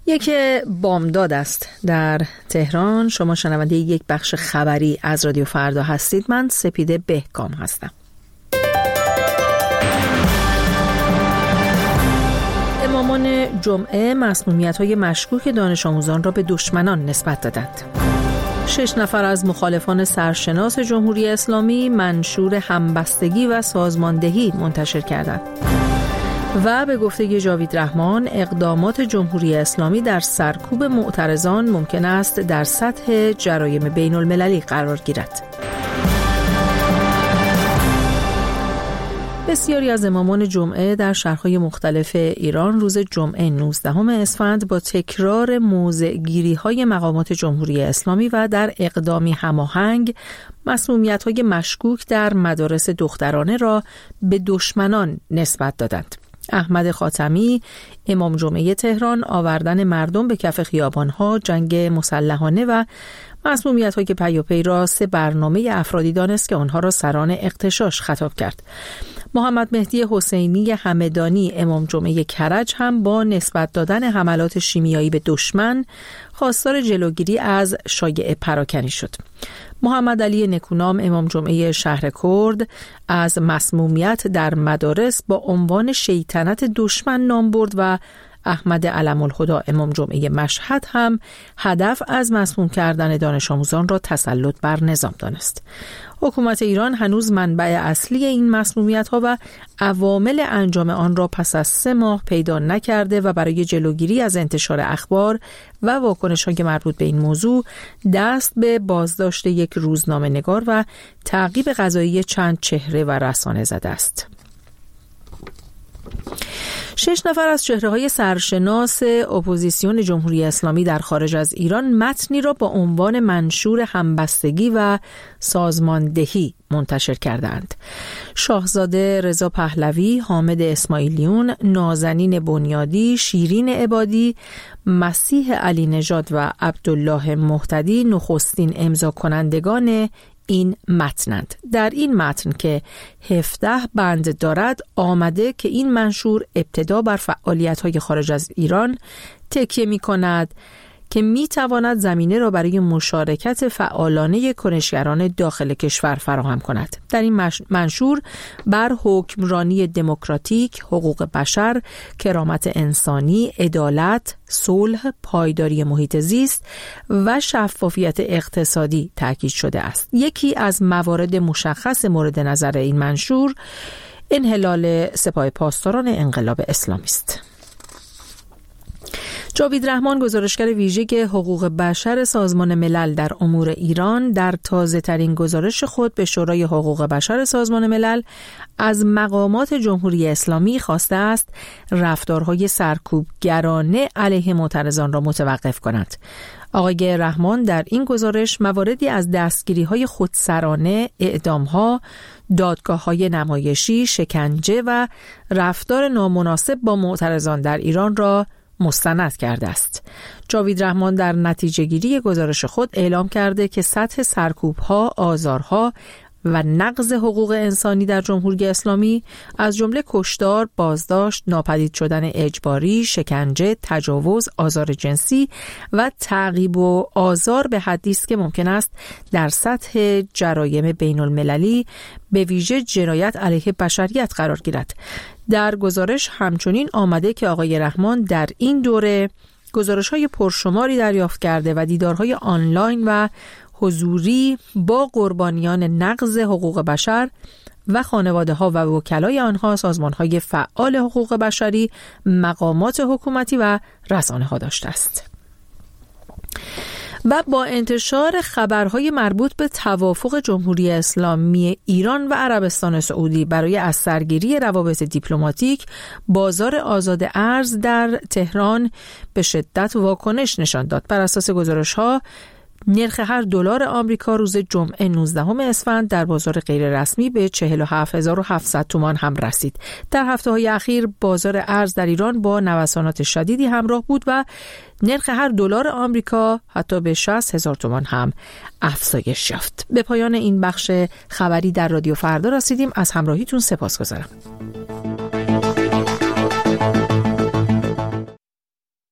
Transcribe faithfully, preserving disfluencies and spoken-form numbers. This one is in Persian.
یک بامداد است در تهران. شما شنونده یک بخش خبری از رادیو فردا هستید. من سپیده بهکام هستم. امامان جمعه مسمومیت‌های مشکوک دانش آموزان را به دشمنان نسبت دادند. شش نفر از مخالفان سرشناس جمهوری اسلامی منشور همبستگی و سازماندهی منتشر کردند. و به گفته جاوید رحمان اقدامات جمهوری اسلامی در سرکوب معترضان ممکن است در سطح جرایم بین المللی قرار گیرد. بسیاری از امامان جمعه در شهرهای مختلف ایران روز جمعه نوزدهم اسفند با تکرار موضع‌گیری‌های مقامات جمهوری اسلامی و در اقدامی هماهنگ مسمومیت‌های مشکوک در مدارس دخترانه را به دشمنان نسبت دادند. احمد خاتمی، امام جمعه تهران، آوردن مردم به کف خیابان‌ها، جنگ مسلحانه و مسمومیت‌های پیاپی را سه برنامه افرادی دانست که آنها را سران اغتشاش خطاب کرد. محمد مهدی حسینی همدانی، امام جمعه کرج، هم با نسبت دادن حملات شیمیایی به دشمن خواستار جلوگیری از شایعه پراکنی شد. محمد علی نکونام، امام جمعه شهر کرد، از مسمومیت در مدارس با عنوان شیطنت دشمن نام برد و احمد علم الهدی، امام جمعه مشهد، هم هدف از مسموم کردن دانش آموزان را تسلط بر نظام دانست. حکومت ایران هنوز منبع اصلی این مسمومیت‌ها و عوامل انجام آن را پس از سه ماه پیدا نکرده و برای جلوگیری از انتشار اخبار و واکنش‌های مربوط به این موضوع دست به بازداشت یک روزنامه‌نگار و تعقیب قضایی چند چهره و رسانه زده است. شش نفر از چهره‌های سرشناس اپوزیسیون جمهوری اسلامی در خارج از ایران متنی را با عنوان منشور همبستگی و سازماندهی منتشر کردند. شاهزاده رضا پهلوی، حامد اسماعیلیون، نازنین بنیادی، شیرین عبادی، مسیح علی نژاد و عبدالله مهتدی نخستین امضا کنندگان این متنند. در این متن که هفده بند دارد آمده که این منشور ابتدا بر فعالیت‌های خارج از ایران تکیه می‌کند که می‌تواند زمینه را برای مشارکت فعالانه کنشگران داخل کشور فراهم کند. در این منشور بر حکمرانی دموکراتیک، حقوق بشر، کرامت انسانی، عدالت، صلح، پایداری محیط زیست و شفافیت اقتصادی تاکید شده است. یکی از موارد مشخص مورد نظر این منشور انحلال سپاه پاسداران انقلاب اسلامی است. جاوید رحمان، گزارشگر ویژه حقوق بشر سازمان ملل در امور ایران، در تازه‌ترین گزارش خود به شورای حقوق بشر سازمان ملل از مقامات جمهوری اسلامی خواسته است رفتارهای سرکوبگرانه علیه معترضان را متوقف کند. آقای رحمان در این گزارش مواردی از دستگیری‌های خودسرانه، اعدام‌ها، دادگاه‌های نمایشی، شکنجه و رفتار نامناسب با معترضان در ایران را مستند کرده است. جاوید رحمان در نتیجه گیری گزارش خود اعلام کرده که سطح سرکوب‌ها، آزارها و نقض حقوق انسانی در جمهوری اسلامی از جمله کشتار، بازداشت، ناپدید شدن اجباری، شکنجه، تجاوز، آزار جنسی و تعقیب و آزار به حدی است که ممکن است در سطح جرایم بین المللی به ویژه جنایت علیه بشریت قرار گیرد. در گزارش همچنین آمده که آقای رحمان در این دوره گزارش‌های پرشماری دریافت کرده و دیدارهای آنلاین و حضوری با قربانیان نقض حقوق بشر و خانواده‌ها و وکلای آنها، سازمان‌های فعال حقوق بشری، مقامات حکومتی و رسانه‌ها داشته است. و با انتشار خبرهای مربوط به توافق جمهوری اسلامی ایران و عربستان سعودی برای از سرگیری روابط دیپلماتیک، بازار آزاد ارز در تهران به شدت واکنش نشان داد. بر اساس گزارش‌ها نرخ هر دلار آمریکا روز جمعه نوزدهم اسفند در بازار غیر رسمی به چهل و هفت هزار و هفتصد تومان هم رسید. در هفته‌های اخیر بازار ارز در ایران با نوسانات شدیدی همراه بود و نرخ هر دلار آمریکا حتی به شصت هزار تومان هم افزایش یافت. به پایان این بخش خبری در رادیو فردا رسیدیم. از همراهیتون سپاسگزارم.